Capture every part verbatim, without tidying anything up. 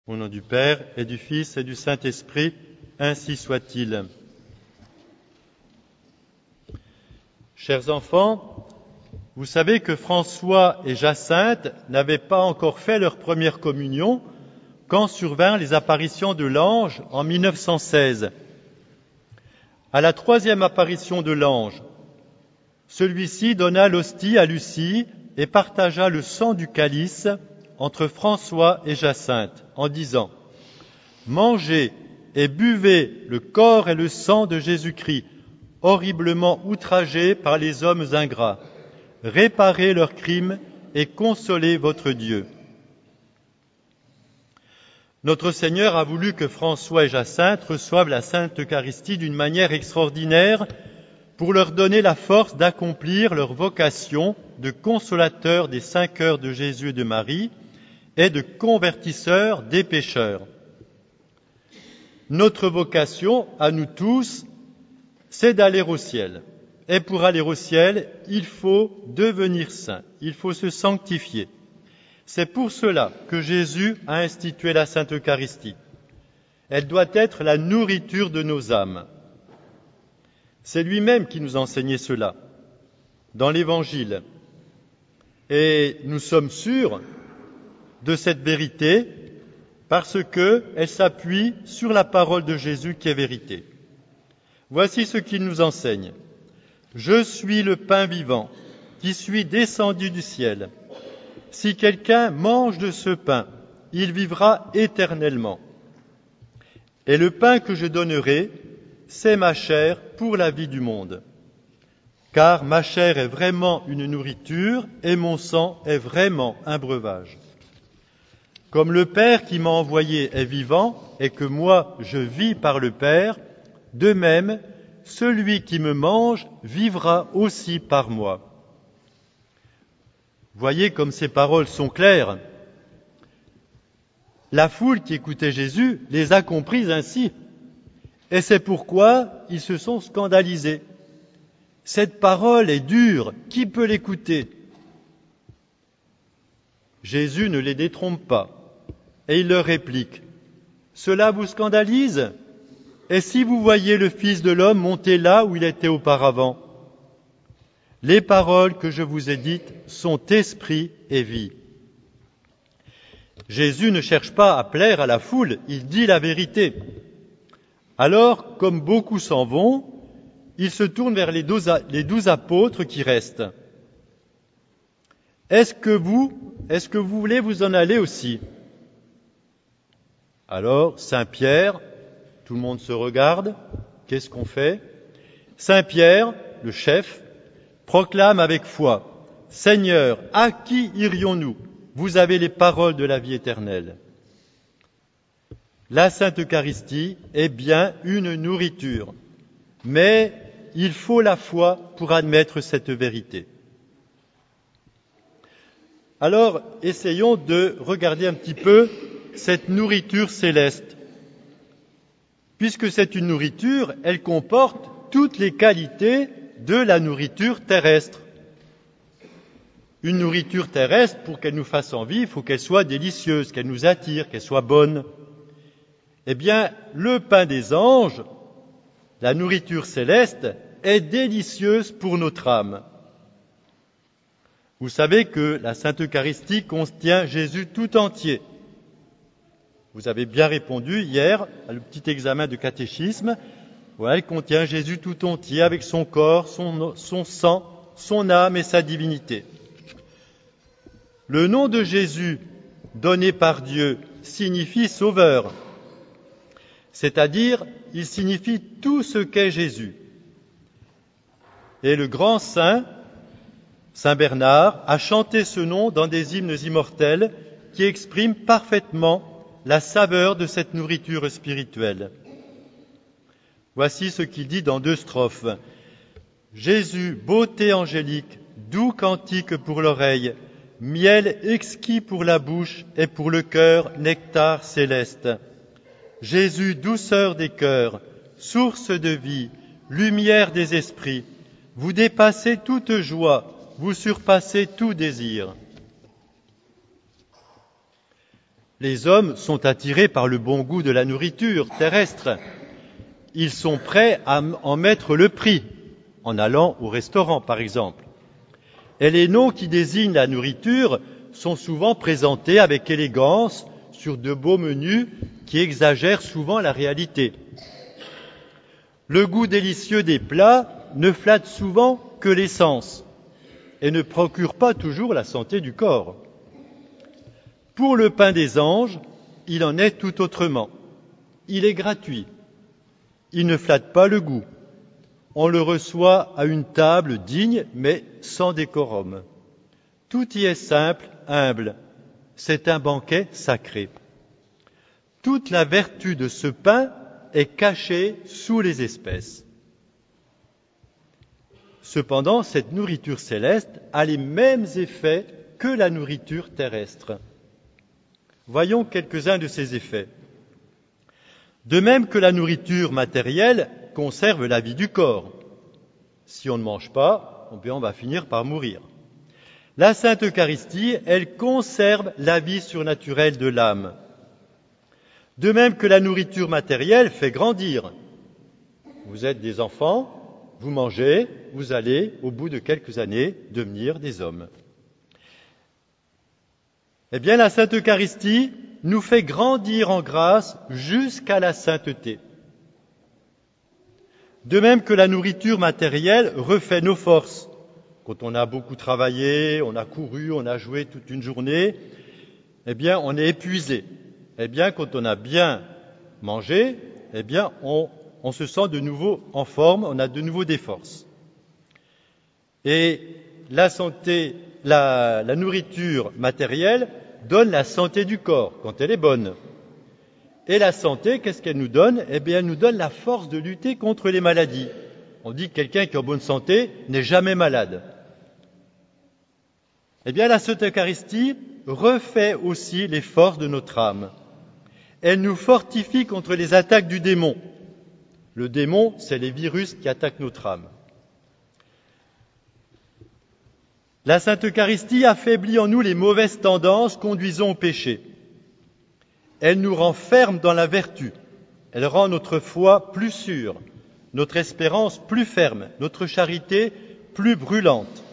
Au nom du Père et du Fils et du Saint-Esprit, ainsi soit-il. Chers enfants, vous savez que François et Jacinthe n'avaient pas encore fait leur première communion quand survinrent les apparitions de l'ange en mille neuf cent seize. À la troisième apparition de l'ange, celui-ci donna l'hostie à Lucie et partagea le sang du calice entre François et Jacinthe, en disant « Mangez et buvez le corps et le sang de Jésus-Christ, horriblement outragés par les hommes ingrats. Réparez leurs crimes et consolez votre Dieu. » Notre Seigneur a voulu que François et Jacinthe reçoivent la Sainte Eucharistie d'une manière extraordinaire pour leur donner la force d'accomplir leur vocation de consolateurs des cinq cœurs de Jésus et de Marie et de convertisseurs des pécheurs. Notre vocation, à nous tous, c'est d'aller au ciel. Et pour aller au ciel, il faut devenir saint, il faut se sanctifier. C'est pour cela que Jésus a institué la Sainte Eucharistie. Elle doit être la nourriture de nos âmes. C'est lui-même qui nous enseignait cela dans l'Évangile. Et nous sommes sûrs de cette vérité parce qu'elle s'appuie sur la parole de Jésus qui est vérité. Voici ce qu'il nous enseigne. « Je suis le pain vivant qui suis descendu du ciel. Si quelqu'un mange de ce pain, il vivra éternellement. Et le pain que je donnerai, c'est ma chair pour la vie du monde. Car ma chair est vraiment une nourriture et mon sang est vraiment un breuvage. Comme le Père qui m'a envoyé est vivant et que moi je vis par le Père, de même, celui qui me mange vivra aussi par moi. » Voyez comme ces paroles sont claires. La foule qui écoutait Jésus les a comprises ainsi. Et c'est pourquoi ils se sont scandalisés. Cette parole est dure, qui peut l'écouter ? Jésus ne les détrompe pas. Et il leur réplique, « Cela vous scandalise ? Et si vous voyez le Fils de l'homme monter là où il était auparavant ? Les paroles que je vous ai dites sont esprit et vie. » Jésus ne cherche pas à plaire à la foule, il dit la vérité. Alors, comme beaucoup s'en vont, il se tourne vers les douze, les douze apôtres qui restent. « Est-ce que vous, est-ce que vous voulez vous en aller aussi ?» Alors, Saint Pierre, tout le monde se regarde, qu'est-ce qu'on fait ? Saint Pierre, le chef, proclame avec foi, « Seigneur, à qui irions-nous ? Vous avez les paroles de la vie éternelle. » La Sainte Eucharistie est bien une nourriture, mais il faut la foi pour admettre cette vérité. Alors, essayons de regarder un petit peu cette nourriture céleste. Puisque c'est une nourriture, elle comporte toutes les qualités de la nourriture terrestre. Une nourriture terrestre, pour qu'elle nous fasse envie, il faut qu'elle soit délicieuse, qu'elle nous attire, qu'elle soit bonne. Eh bien, le pain des anges, la nourriture céleste, est délicieuse pour notre âme. Vous savez que la Sainte Eucharistie contient Jésus tout entier. Vous avez bien répondu hier à le petit examen de catéchisme. Voilà, elle contient Jésus tout entier avec son corps, son, son sang, son âme et sa divinité. Le nom de Jésus, donné par Dieu, signifie sauveur. C'est-à-dire, il signifie tout ce qu'est Jésus. Et le grand saint, Saint Bernard, a chanté ce nom dans des hymnes immortels qui expriment parfaitement la saveur de cette nourriture spirituelle. Voici ce qu'il dit dans deux strophes. « Jésus, beauté angélique, doux cantique pour l'oreille, miel exquis pour la bouche et pour le cœur, nectar céleste. Jésus, douceur des cœurs, source de vie, lumière des esprits, vous dépassez toute joie, vous surpassez tout désir. » Les hommes sont attirés par le bon goût de la nourriture terrestre. Ils sont prêts à en mettre le prix, en allant au restaurant par exemple. Et les noms qui désignent la nourriture sont souvent présentés avec élégance sur de beaux menus qui exagèrent souvent la réalité. Le goût délicieux des plats ne flatte souvent que les sens et ne procure pas toujours la santé du corps. Pour le pain des anges, il en est tout autrement. Il est gratuit. Il ne flatte pas le goût. On le reçoit à une table digne, mais sans décorum. Tout y est simple, humble. C'est un banquet sacré. Toute la vertu de ce pain est cachée sous les espèces. Cependant, cette nourriture céleste a les mêmes effets que la nourriture terrestre. Voyons quelques-uns de ces effets. De même que la nourriture matérielle conserve la vie du corps. Si on ne mange pas, on va finir par mourir. La Sainte Eucharistie, elle conserve la vie surnaturelle de l'âme. De même que la nourriture matérielle fait grandir. Vous êtes des enfants, vous mangez, vous allez, au bout de quelques années, devenir des hommes. Eh bien, la Sainte Eucharistie nous fait grandir en grâce jusqu'à la sainteté. De même que la nourriture matérielle refait nos forces. Quand on a beaucoup travaillé, on a couru, on a joué toute une journée, eh bien, on est épuisé. Eh bien, quand on a bien mangé, eh bien, on, on se sent de nouveau en forme, on a de nouveau des forces. Et la santé, la, la nourriture matérielle donne la santé du corps, quand elle est bonne. Et la santé, qu'est-ce qu'elle nous donne? Eh bien, elle nous donne la force de lutter contre les maladies. On dit que quelqu'un qui est en bonne santé n'est jamais malade. Eh bien, la Sainte Eucharistie refait aussi les forces de notre âme. Elle nous fortifie contre les attaques du démon. Le démon, c'est les virus qui attaquent notre âme. La Sainte Eucharistie affaiblit en nous les mauvaises tendances conduisant au péché. Elle nous rend fermes dans la vertu. Elle rend notre foi plus sûre, notre espérance plus ferme, notre charité plus brûlante.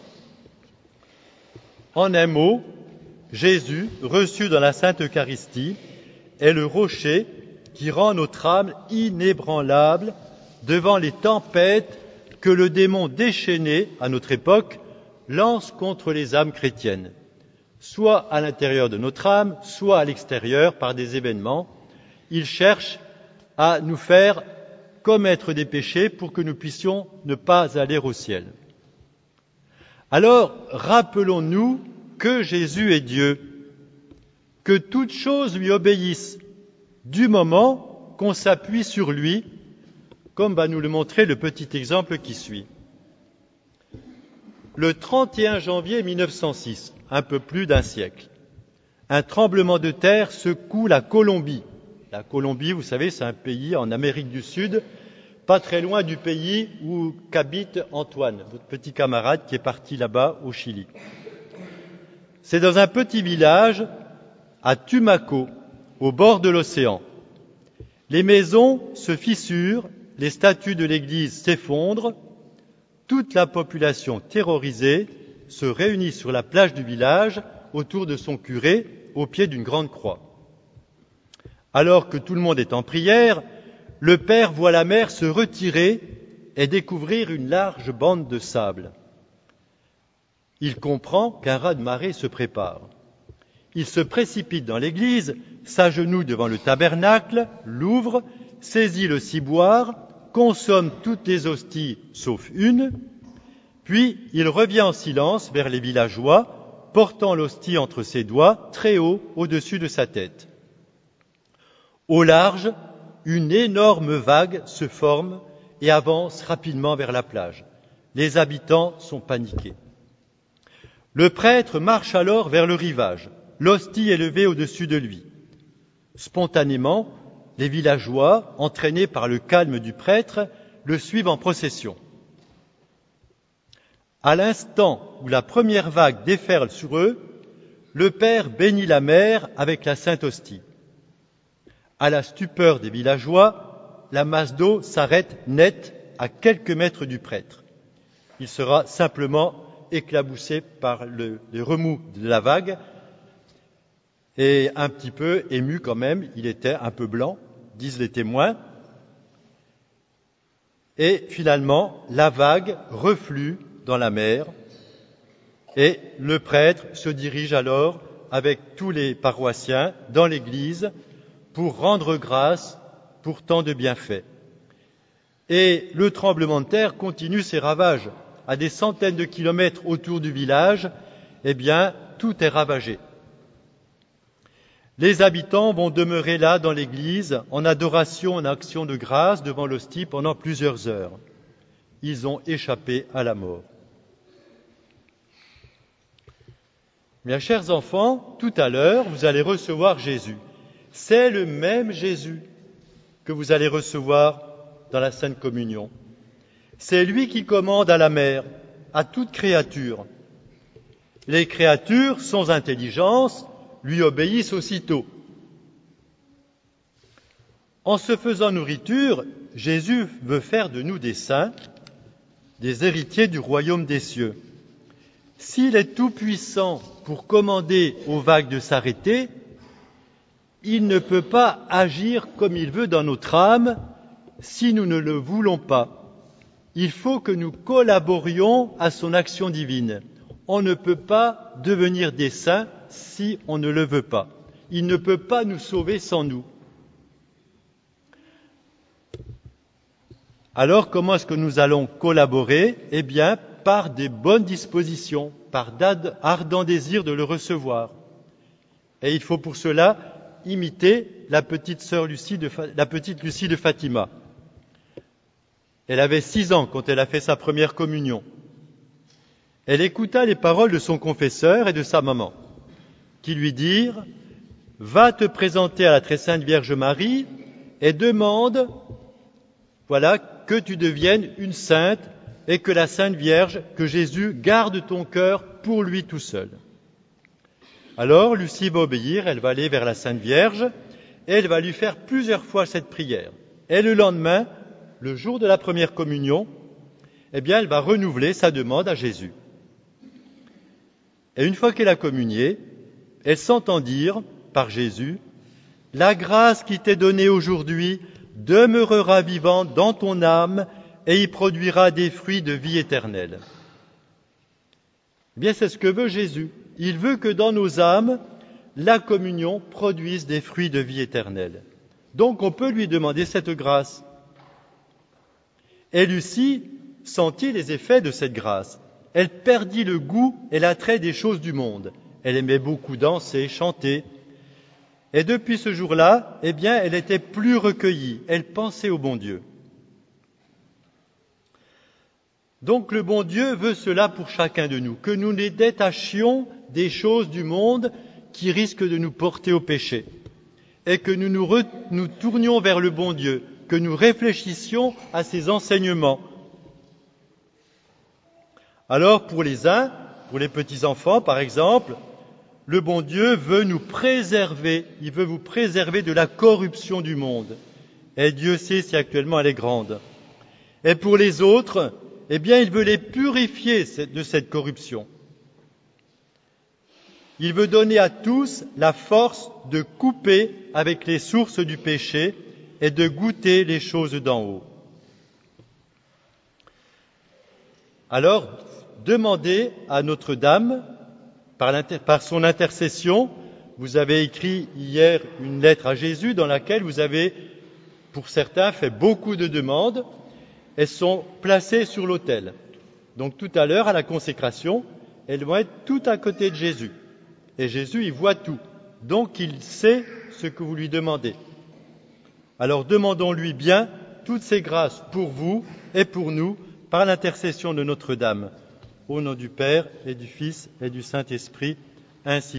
En un mot, Jésus, reçu dans la Sainte Eucharistie, est le rocher qui rend notre âme inébranlable devant les tempêtes que le démon déchaîné, à notre époque, lance contre les âmes chrétiennes, soit à l'intérieur de notre âme, soit à l'extérieur par des événements. Il cherche à nous faire commettre des péchés pour que nous puissions ne pas aller au ciel. Alors, rappelons-nous que Jésus est Dieu, que toutes choses lui obéissent, du moment qu'on s'appuie sur lui, comme va nous le montrer le petit exemple qui suit. Le trente et un janvier mille neuf cent six, un peu plus d'un siècle, un tremblement de terre secoue la Colombie. La Colombie, vous savez, c'est un pays en Amérique du Sud, pas très loin du pays où qu'habite Antoine, votre petit camarade qui est parti là-bas au Chili. C'est dans un petit village à Tumaco, au bord de l'océan. Les maisons se fissurent, les statues de l'église s'effondrent, toute la population terrorisée se réunit sur la plage du village autour de son curé au pied d'une grande croix. Alors que tout le monde est en prière, le père voit la mer se retirer et découvrir une large bande de sable. Il comprend qu'un raz-de-marée se prépare. Il se précipite dans l'église, s'agenouille devant le tabernacle, l'ouvre, saisit le ciboire, consomme toutes les hosties sauf une, puis il revient en silence vers les villageois, portant l'hostie entre ses doigts, très haut au-dessus de sa tête. Au large, une énorme vague se forme et avance rapidement vers la plage. Les habitants sont paniqués. Le prêtre marche alors vers le rivage, l'hostie est levée au-dessus de lui. Spontanément, les villageois, entraînés par le calme du prêtre, le suivent en procession. À l'instant où la première vague déferle sur eux, le Père bénit la mer avec la Sainte Hostie. À la stupeur des villageois, la masse d'eau s'arrête net à quelques mètres du prêtre. Il sera simplement éclaboussé par le, le remous de la vague et un petit peu ému quand même. Il était un peu blanc, disent les témoins. Et finalement, la vague reflue dans la mer et le prêtre se dirige alors avec tous les paroissiens dans l'église pour rendre grâce pour tant de bienfaits. Et le tremblement de terre continue ses ravages. À des centaines de kilomètres autour du village, eh bien, tout est ravagé. Les habitants vont demeurer là dans l'église en adoration, en action de grâce devant l'hostie pendant plusieurs heures. Ils ont échappé à la mort. Mes chers enfants, tout à l'heure, vous allez recevoir Jésus. C'est le même Jésus que vous allez recevoir dans la Sainte Communion. C'est lui qui commande à la mer, à toute créature. Les créatures, sans intelligence, lui obéissent aussitôt. En se faisant nourriture, Jésus veut faire de nous des saints, des héritiers du royaume des cieux. S'il est tout-puissant pour commander aux vagues de s'arrêter, il ne peut pas agir comme il veut dans notre âme si nous ne le voulons pas. Il faut que nous collaborions à son action divine. On ne peut pas devenir des saints si on ne le veut pas. Il ne peut pas nous sauver sans nous. Alors, comment est-ce que nous allons collaborer ? Eh bien, par des bonnes dispositions, par d'ardents désirs de le recevoir. Et il faut pour cela imiter la petite sœur Lucie de, la petite Lucie de Fatima. Elle avait six ans quand elle a fait sa première communion. Elle écouta les paroles de son confesseur et de sa maman, qui lui dirent « Va te présenter à la très sainte Vierge Marie et demande, voilà, que tu deviennes une sainte et que la Sainte Vierge, que Jésus garde ton cœur pour lui tout seul. » Alors Lucie va obéir, elle va aller vers la Sainte Vierge et elle va lui faire plusieurs fois cette prière. Et le lendemain, le jour de la première communion, eh bien, elle va renouveler sa demande à Jésus. Et une fois qu'elle a communié, elle s'entend dire par Jésus, « La grâce qui t'est donnée aujourd'hui demeurera vivante dans ton âme et y produira des fruits de vie éternelle. » Eh bien, c'est ce que veut Jésus. Il veut que dans nos âmes, la communion produise des fruits de vie éternelle. Donc, on peut lui demander cette grâce. Et Lucie sentit les effets de cette grâce. Elle perdit le goût et l'attrait des choses du monde. Elle aimait beaucoup danser, chanter. Et depuis ce jour-là, eh bien, elle était plus recueillie. Elle pensait au bon Dieu. Donc le bon Dieu veut cela pour chacun de nous, que nous nous détachions des choses du monde qui risquent de nous porter au péché et que nous nous, re, nous tournions vers le bon Dieu, que nous réfléchissions à ses enseignements. Alors pour les uns, pour les petits-enfants par exemple, le bon Dieu veut nous préserver, il veut vous préserver de la corruption du monde. Et Dieu sait si actuellement elle est grande. Et pour les autres, eh bien, il veut les purifier de cette corruption. Il veut donner à tous la force de couper avec les sources du péché et de goûter les choses d'en haut. Alors, demandez à Notre-Dame, par, par son intercession, vous avez écrit hier une lettre à Jésus dans laquelle vous avez, pour certains, fait beaucoup de demandes. Elles sont placées sur l'autel. Donc tout à l'heure, à la consécration, elles vont être tout à côté de Jésus. Et Jésus, il voit tout. Donc il sait ce que vous lui demandez. Alors demandons-lui bien toutes ces grâces pour vous et pour nous, par l'intercession de Notre-Dame. Au nom du Père et du Fils et du Saint-Esprit, ainsi